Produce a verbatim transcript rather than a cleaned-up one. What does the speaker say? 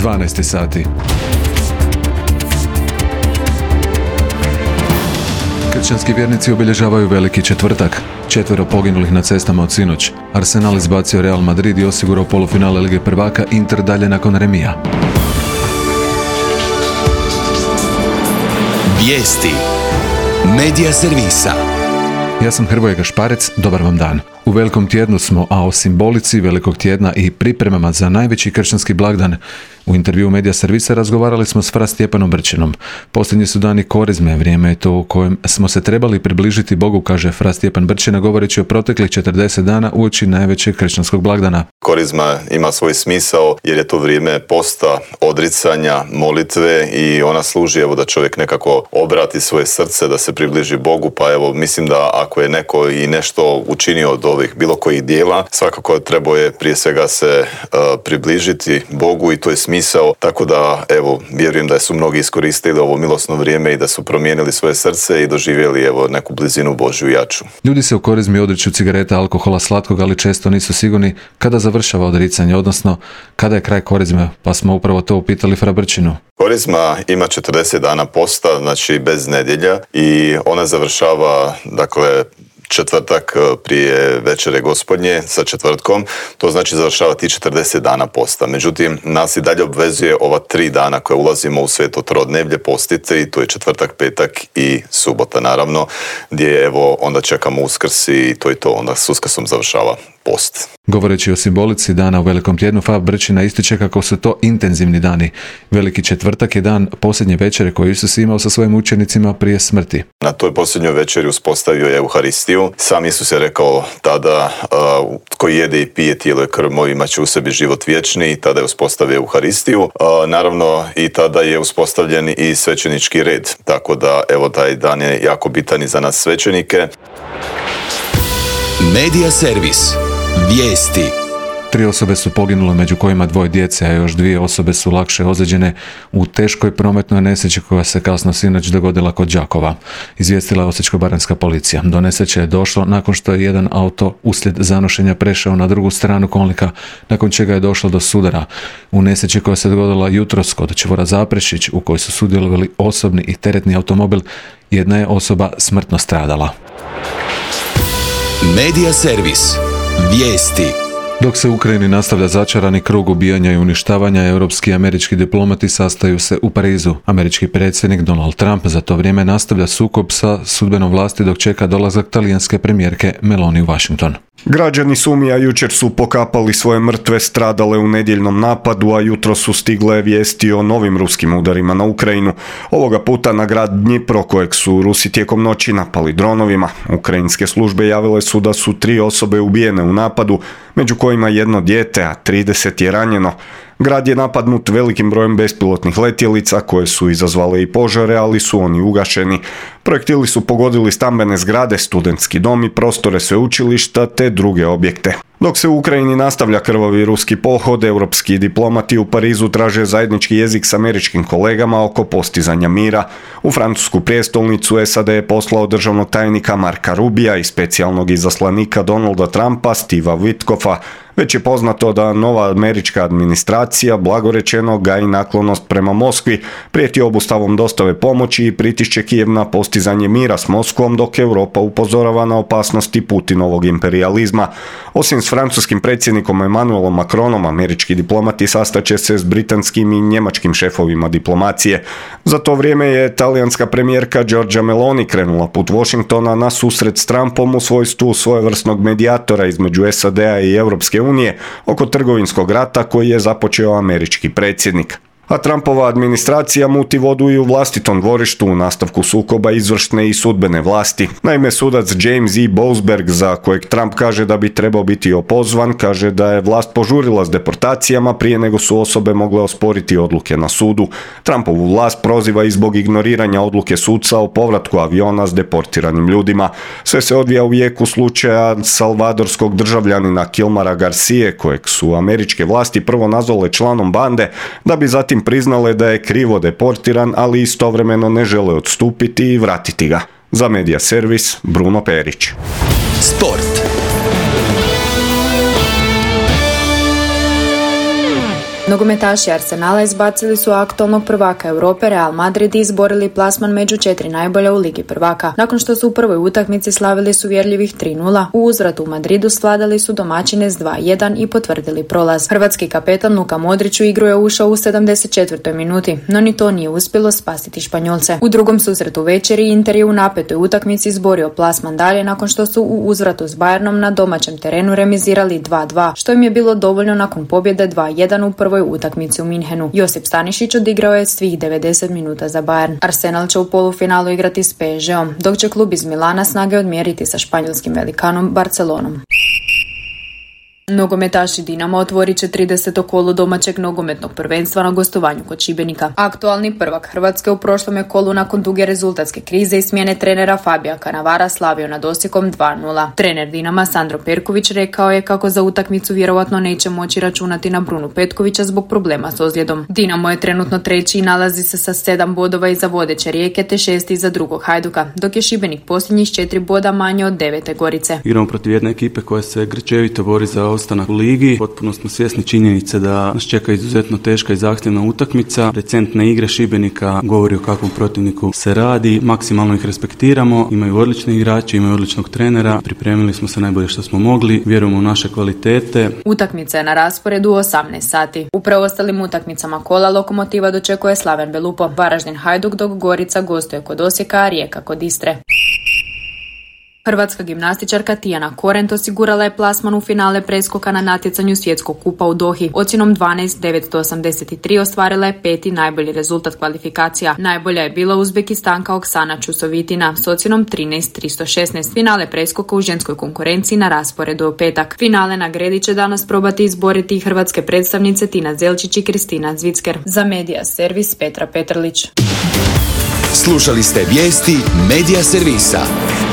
dvanaest sati. Kršćanski vjernici obilježavaju Veliki četvrtak. Četvero poginulih na cestama od sinoć. Arsenal izbacio Real Madrid i osigurao polufinale Lige prvaka, Inter dalje nakon remija. Vijesti Medija servisa. Ja sam Hrvoje Gašparec, dobar vam dan. U velikom tjednu smo, a o simbolici velikog tjedna i pripremama za najveći kršćanski blagdan u intervjuu Medija servisa razgovarali smo s Fra Stjepanom Brčinom. Posljednji su dani Korizme, vrijeme je to u kojem smo se trebali približiti Bogu, kaže Fra Stjepan Brčina govoreći o proteklih četrdeset dana uoči najvećeg kršćanskog blagdana. Korizma ima svoj smisao jer je to vrijeme posta, odricanja, molitve i ona služi evo da čovjek nekako obrati svoje srce, da se približi Bogu, pa evo mislim da ako je neko i nešto učinio od ovih bilo kojih dijela, svakako trebao je prije svega se uh, približiti Bogu i to je smisao, tako da evo vjerujem da su mnogi iskoristili ovo milosno vrijeme i da su promijenili svoje srce i doživjeli evo neku blizinu Božju jaču. Ljudi se u Korizmi odriču cigareta, alkohola, slatkog, ali često nisu sigurni kada završava odricanje, odnosno kada je kraj Korizme, pa smo upravo to upitali Fra Brčinu. Korizma ima četrdeset dana posta, znači bez nedjelja, i ona završava, dakle, četvrtak prije večere gospodnje sa četvrtkom, to znači završava ti četrdeset dana posta. Međutim, nas i dalje obvezuje ova tri dana koje ulazimo u sveto trodnevlje postite, i to je četvrtak, petak i subota naravno, gdje evo onda čekamo Uskrs i to je to, onda s Uskrsom završava post. Govoreći o simbolici dana u velikom tjednu, Fra Brčina ističe kako su to intenzivni dani. Veliki četvrtak je dan posljednje večere koju Isus imao sa svojim učenicima prije smrti. Na toj posljednjoj večeri uspostavio je Euharistiju. Sam Isus je rekao tada, uh, tko jede i pije tijelo i krv moj imat će u sebi život vječni, i tada je uspostavio Euharistiju. Uh, naravno i tada je uspostavljen i svećenički red, tako da evo taj dan je jako bitan i za nas svećenike. Medija servis. Vijesti. Tri osobe su poginule, među kojima dvoje djece, a još dvije osobe su lakše ozlijeđene u teškoj prometnoj nesreći koja se kasno sinoć dogodila kod Đakova, izvijestila je Osječko-baranjska policija. Do nesreće je došlo nakon što je jedan auto uslijed zanošenja prešao na drugu stranu kolnika, nakon čega je došlo do sudara. U nesreći koja se dogodila jutros kod čvora Zaprešić, u kojoj su sudjelovali osobni i teretni automobil, jedna je osoba smrtno stradala. Medija servis. Vijesti. Dok se u Ukrajini nastavlja začarani krug ubijanja i uništavanja, europski i američki diplomati sastaju se u Parizu. Američki predsjednik Donald Trump za to vrijeme nastavlja sukob sa sudbenom vlasti dok čeka dolazak talijanske premijerke Meloni u Washington. Građani Sumija jučer su pokapali svoje mrtve stradale u nedjeljnom napadu, a jutro su stigle vijesti o novim ruskim udarima na Ukrajinu. Ovoga puta na grad Dnipro, kojeg su Rusi tijekom noći napali dronovima. Ukrajinske službe javile su da su tri osobe ubijene u napadu, među kojima jedno dijete, a trideset je ranjeno. Grad je napadnut velikim brojem bespilotnih letjelica koje su izazvale i požare, ali su oni ugašeni. Projektili su pogodili stambene zgrade, studentski dom i prostore sveučilišta te druge objekte. Dok se u Ukrajini nastavlja krvavi ruski pohod, europski diplomati u Parizu traže zajednički jezik s američkim kolegama oko postizanja mira. U francusku prijestolnicu S A D je poslao državnog tajnika Marka Rubija i specijalnog izaslanika Donalda Trumpa Steva Witkoffa. Već je poznato da nova američka administracija, blagorečeno, gaji naklonost prema Moskvi, prijeti obustavom dostave pomoći i pritišće Kijev na postizanje mira s Moskvom, dok Europa upozorava na opasnosti Putinovog imperijalizma. Osim s francuskim predsjednikom Emmanuelom Macronom, američki diplomati sastaće se s britanskim i njemačkim šefovima diplomacije. Za to vrijeme je talijanska premijerka Giorgia Meloni krenula put Washingtona na susret s Trumpom u svojstvu svojevrsnog medijatora između S A D-a i Europske unije oko trgovinskog rata koji je započeo američki predsjednik. A Trumpova administracija muti vodu i u vlastitom dvorištu u nastavku sukoba izvršne i sudbene vlasti. Naime, sudac James E. Boasberg, za kojeg Trump kaže da bi trebao biti opozvan, kaže da je vlast požurila s deportacijama prije nego su osobe mogle osporiti odluke na sudu. Trumpovu vlast proziva i zbog ignoriranja odluke sudca o povratku aviona s deportiranim ljudima. Sve se odvija u jeku slučaja salvadorskog državljanina Kilmara Garcije, kojeg su američke vlasti prvo nazvale članom bande, da bi zatim priznale da je krivo deportiran, ali istovremeno ne žele odstupiti i vratiti ga. Za Medija servis, Bruno Perić. Sport. Nogometaši Arsenala izbacili su aktualnog prvaka Europe Real Madrid i izborili plasman među četiri najbolja u Ligi prvaka. Nakon što su u prvoj utakmici slavili su uvjerljivih tri nula, u uzvratu u Madridu svladali su domaćine s dva jedan i potvrdili prolaz. Hrvatski kapetan Luka Modrić u igru je ušao u sedamdeset četvrtoj minuti, no ni to nije uspjelo spasiti Španjolce. U drugom susretu večeri Inter je u napetoj utakmici izborio plasman dalje nakon što su u uzvratu s Bayernom na domaćem terenu remizirali dva dva, što im je bilo dovoljno nakon pobjede dva jedan u prvoj utakmici u Minhenu. Josip Stanišić odigrao je svih devedeset minuta za Bayern. Arsenal će u polufinalu igrati s P S G-om, dok će klub iz Milana snage odmjeriti sa španjolskim velikanom Barcelonom. Nogometaši Dinama otvorit će trideseto kolo domaćeg nogometnog prvenstva na gostovanju kod Šibenika. Aktualni prvak Hrvatske u prošlom je kolu nakon duge rezultatske krize i smjene trenera Fabija Cannavara slavio nad Osijekom dva nula. Trener Dinama Sandro Perković rekao je kako za utakmicu vjerovatno neće moći računati na Brunu Petkovića zbog problema s ozljedom. Dinamo je trenutno treći i nalazi se sa sedam bodova iza vodeće Rijeke te šest iza drugog Hajduka, dok je Šibenik posljednjih četiri boda manje od devete Gorice. Igramo protiv jedne ekipe koja se grčevito bori za ostanak u ligi. Potpuno smo svjesni činjenice da nas čeka izuzetno teška i zahtjevna utakmica. Recentne igre Šibenika govori o kakvom protivniku se radi. Maksimalno ih respektiramo. Imaju odlične igrače, imaju odličnog trenera. Pripremili smo se najbolje što smo mogli. Vjerujemo u naše kvalitete. Utakmica je na rasporedu u osamnaest sati. U preostalim utakmicama kola Lokomotiva dočekuje Slaven Belupo, Varaždin Hajduk, dok Gorica gostuje kod Osijeka, a Rijeka kod Istre. Hrvatska gimnastičarka Tijana Korent osigurala je plasman u finale preskoka na natjecanju svjetskog kupa u Dohi. Ocjenom dvanaest devetsto osamdeset tri ostvarila je peti najbolji rezultat kvalifikacija. Najbolja je bila Uzbekistanka Oksana Čusovitina s ocjenom trinaest tristo šesnaest. Finale preskoka u ženskoj konkurenciji na rasporedu u petak. Finale na gredi će danas probati izboriti i hrvatske predstavnice Tina Zelčić i Kristina Zvicker. Za Medija Servis Petra Petrlić. Slušali ste vijesti Medija Servisa.